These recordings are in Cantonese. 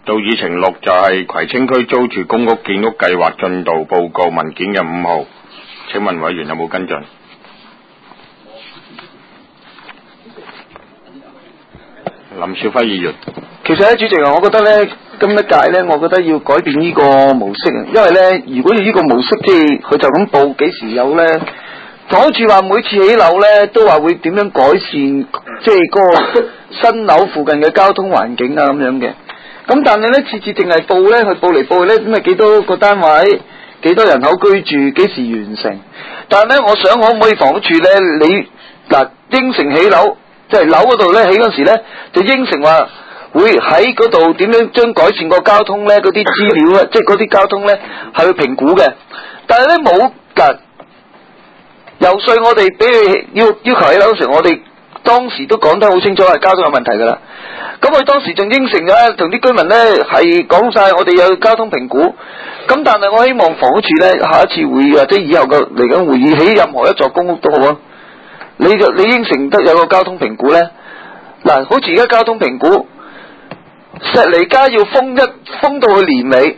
到議程6就係葵青區租住公屋建屋計劃進度報告文件嘅5號，請問委員有冇跟進？林少輝議員， 其實咧，主席啊，我覺得咧，今一屆咧，我覺得要改變呢個模式啊，因為咧，如果要呢個模式，即係佢就咁報幾時有咧，房署話每次起樓咧，都話會點樣改善，即係嗰個新樓附近嘅交通環境啊咁樣嘅。咁但係咧，次次淨係報咧，佢報嚟報去咧，咁啊幾多個單位，幾多人口居住，幾時完成？但係咧，我想可唔可以房署咧，你嗱應承起樓？即係樓嗰度咧起嗰時咧，就應承話會喺嗰度點樣將改善個交通咧，嗰啲資料咧，即係嗰啲交通咧係去評估嘅。但係咧冇㗎，游說我哋俾佢要求起樓嗰時，我哋當時都講得好清楚係交通有問題㗎啦。咁佢當時仲應承咗同啲居民咧係講晒我哋有交通評估。咁但係我希望房署咧下一次會議或者以後嘅嚟緊會議起任何一座公屋都好啊。你應承得有個交通評估咧，嗱，好似而家交通評估，石梨街要封到去年尾，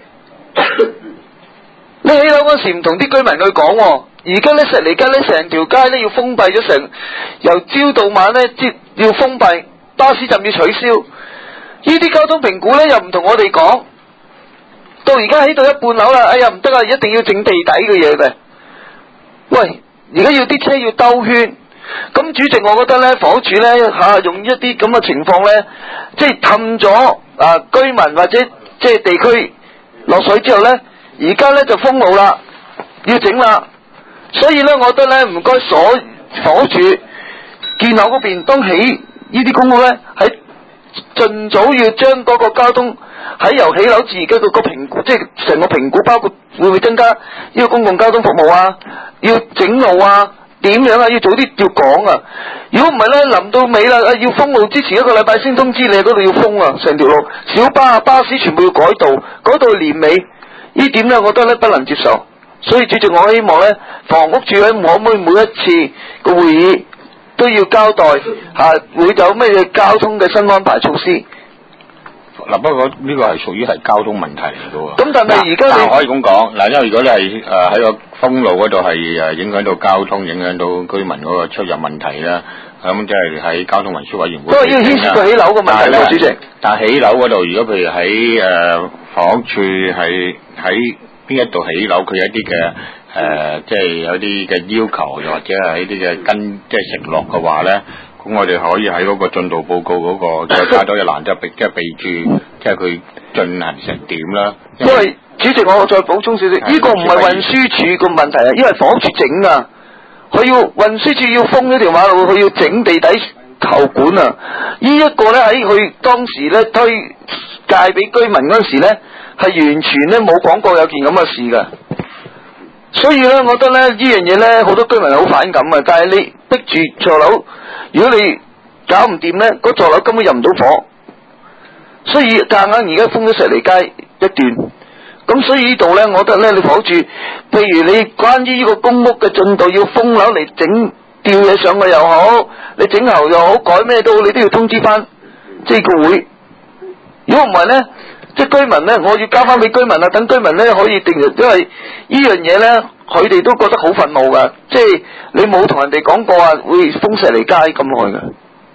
你起樓嗰時唔同啲居民去講喎，而家咧石梨街咧成條街咧要封閉咗成，由朝到晚咧要封閉，巴士站要取消，呢啲交通評估咧又唔同我哋講，到而家起到一半樓啦，哎呀唔得啊，一定要整地底嘅嘢嘅，喂，而家要啲車要兜圈。咁主席，我覺得咧，房署咧用一啲咁嘅情況咧，即係氹咗居民或者即係地區落水之後咧，而家咧就封路啦，要整啦。所以咧，我覺得咧，唔該房署建樓嗰邊當起呢啲公屋咧，喺盡早要將嗰個交通喺由起樓至而家個評估，即係成個評估，包括會唔會增加呢個公共交通服務啊，要整路啊。點樣啊？要早啲要講啊！如果唔係咧，臨到尾啦，要封路之前1個禮拜先通知你嗰度要封啊！成條路小巴啊、巴士全部要改道，改到年尾。呢點咧，我覺得咧不能接受。所以主席，我希望咧，房屋署咧可唔可以每一次個會議都要交代會有咩交通嘅新安排措施？ 嗱，不過呢個係屬於係交通問題嚟嘅喎。 咁但係而家你可以咁講，嗱，因為如果你係喺個封路嗰度係影響到交通、影響到居民嗰個出入問題啦，咁即係喺交通運輸委員會。不過要牽涉到起樓嘅問題喎，主席。但係起樓嗰度，如果譬如喺房屋處係喺邊一度起樓，佢有一啲嘅即係有啲嘅要求，又或者係一啲嘅即係承諾嘅話咧。咁我哋可以喺嗰個進度報告嗰個再加多一欄，即係備註，即係佢進行成點啦。因為主席，我再補充少少，呢個唔係運輸署個問題啊，因為房屋署整啊，佢要運輸署要封呢條馬路，佢要整地底球管啊。呢一個咧喺佢當時咧推介俾居民嗰陣時咧，係完全咧冇講過有件咁嘅事㗎。所以咧，我覺得咧呢樣嘢咧，好多居民好反感啊！但係你逼住座樓，如果你搞唔掂咧，嗰座樓根本入唔到伙。所以夾硬而家封咗石梨街一段，咁所以呢度咧，我覺得咧，你房署，譬如你關於呢個公屋嘅進度要封樓嚟整吊嘢上去又好，你整喉又好，改咩都好，你都要通知翻即係個會。如果唔係咧，即係居民咧，我要交翻俾居民啊，等居民咧可以定，因為呢樣嘢咧，佢哋都覺得好憤怒噶，即係你冇同人哋講過啊，會封石梨街咁耐噶。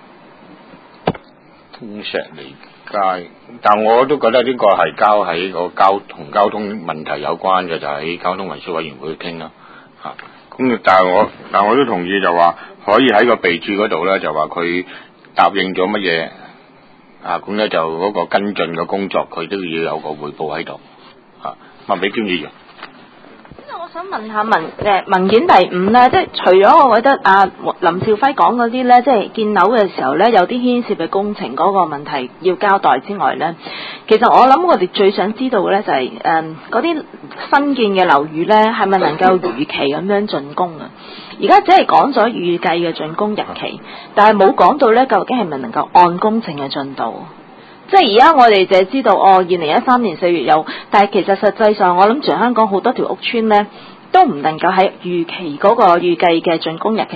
封石梨街，但我都覺得呢個係交喺個交通問題有關嘅，就喺交通運輸委員會傾啦。咁但我都同意就話可以喺個備註嗰度咧，就話佢答應咗乜嘢。咁咧就嗰個跟進嘅工作，佢都要有個匯報喺度。麥美娟議員， 我想問下文件第5咧，即係除咗我覺得林少輝講嗰啲咧，即係建樓嘅時候咧，有啲牽涉嘅工程嗰個問題要交代之外咧，其實我諗我哋最想知道嘅咧就係嗰啲新建嘅樓宇咧，係咪能夠如期咁樣竣工啊？而家只係講咗預計嘅竣工日期，但係冇講到咧究竟係咪能夠按工程嘅進度。即係而家我哋淨係知道2013年4月有，但係其實實際上我諗全香港好多條屋邨咧都唔能夠喺預期嗰個預計嘅竣工日期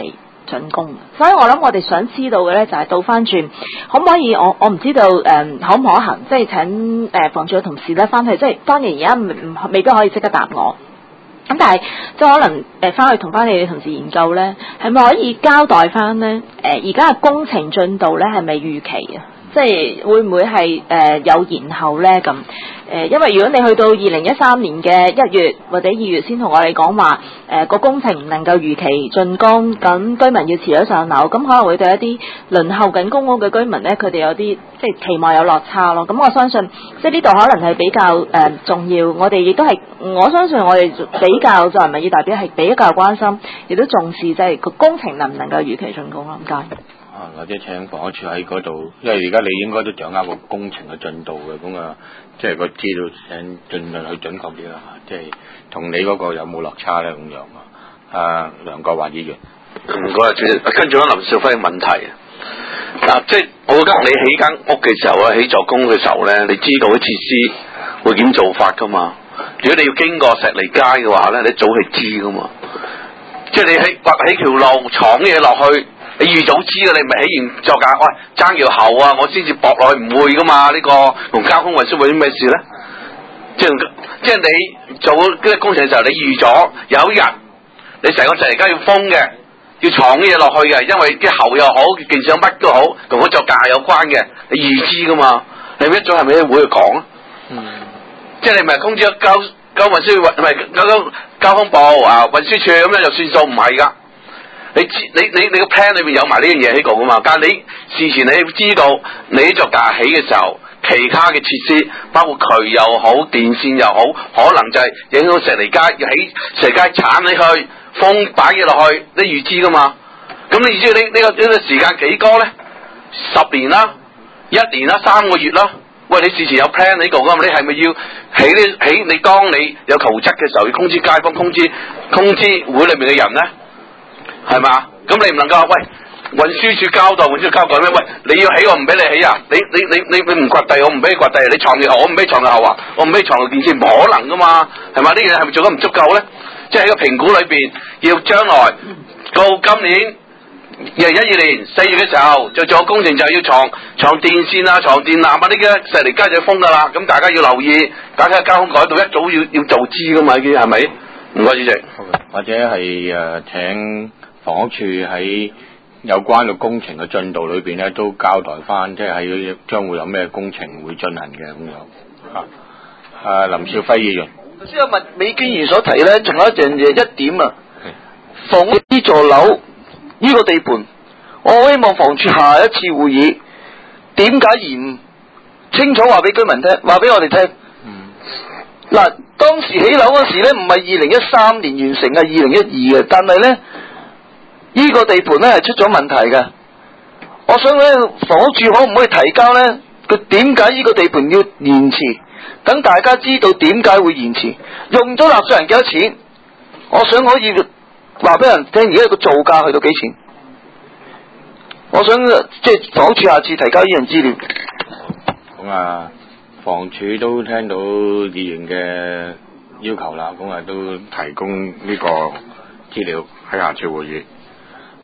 竣工。所以我諗我哋想知道嘅咧就係倒翻轉，可唔可以我唔知道可唔可行，即係請房署嘅同事咧翻去，即係當然而家未必可以即刻答我。咁但係即係可能翻去同翻你哋同事研究咧，係咪可以交代翻咧？而家嘅工程進度咧係咪預期啊？即係會唔會係有延後咧咁？因為如果你去到2013年嘅1月或者2月先同我哋講話，個工程唔能夠如期竣工，咁居民要遲咗上樓，咁可能會對一啲輪候緊公屋嘅居民咧，佢哋有啲即係期望有落差咯。咁我相信即係呢度可能係比較重要，我哋亦都係我相信我哋比較作為民意代表係比較關心，亦都重視即係個工程能唔能夠如期竣工咯。唔該。 或者請房屋署喺嗰度，因為而家你應該都掌握個工程嘅進度嘅，咁啊，即係個資料請盡量去準確啲啦，即係同你嗰個有冇落差咧咁樣啊？梁國華議員， 唔該，主席，跟住林少輝嘅問題嗱，即係我覺得你起間屋嘅時候啊，起作工嘅時候咧，你知道啲設施會點做法噶嘛？如果你要經過石梨街嘅話咧，你早係知噶嘛？即係你起條路闖嘢落去。你預早知嘅，你咪起完作價，喂爭條喉啊，我先至駁落去，唔會噶嘛？呢個同交通運輸會有啲咩事咧？即係你做嗰啲工程嘅時候，你預咗有一日你成個石梨街要封嘅，要闖啲嘢落去嘅，因為啲喉又好，件事乜都好，同嗰作價有關嘅，你預知噶嘛？你一早係咪喺會去講啊？即係你咪通知交運輸唔係交通部啊運輸處咁樣就算數，唔係噶。你個 plan 裏面有埋呢樣嘢喺度噶嘛？但係你事前你知道你呢座架起嘅時候，其他嘅設施包括渠又好、電線又好，可能就係影響石梨街，要起石梨街鏟你去封擺嘢落去，你預知噶嘛？咁你知呢個時間幾多咧？10年啦、1年啦、3個月啦。喂，你事前有 plan 喺度噶嘛？你係咪要起？你當你有圖則嘅時候，要通知街坊、通知會裏面嘅人咧？係嘛？咁你唔能夠喂運輸署交代，運輸署交代咩？喂，你要起我唔俾你起啊！你唔掘地，我唔俾你掘地，你藏嘅後我唔俾藏嘅後啊！我唔俾藏嘅電線，唔可能噶嘛？係嘛？呢樣嘢係咪做得唔足夠咧？即係喺個評估裏邊，要將來到今年2012年4月嘅時候，就做工程就係要藏電線啊、藏電纜啊，呢啲石梨街就要封噶啦。咁大家要留意，大家交通改道一早要做知噶嘛？已經係咪？唔該，主席。 或者係請房屋署喺有關嘅工程嘅進度裏邊咧，都交代翻，即係喺將會有咩工程會進行嘅咁樣。林少輝議員， 頭先阿麥美娟議員所提咧，仲有一點啊，房屋呢座樓呢個地盤，我希望房署下一次會議點解延清楚話俾居民聽，話俾我哋聽。嗱，當時起樓嗰時咧，唔係2013年完成，係2012嘅，但係咧。呢個地盤咧係出咗問題嘅，我想咧房屋署可唔可以提交咧？佢點解呢個地盤要延遲？等大家知道點解會延遲，用咗納稅人幾多錢？我想可以話俾人聽，而家個造價去到幾錢？我想即係房屋署下次提交呢樣資料。 咁啊，房署都聽到議員嘅要求啦，咁啊都提供呢個資料喺下次會議。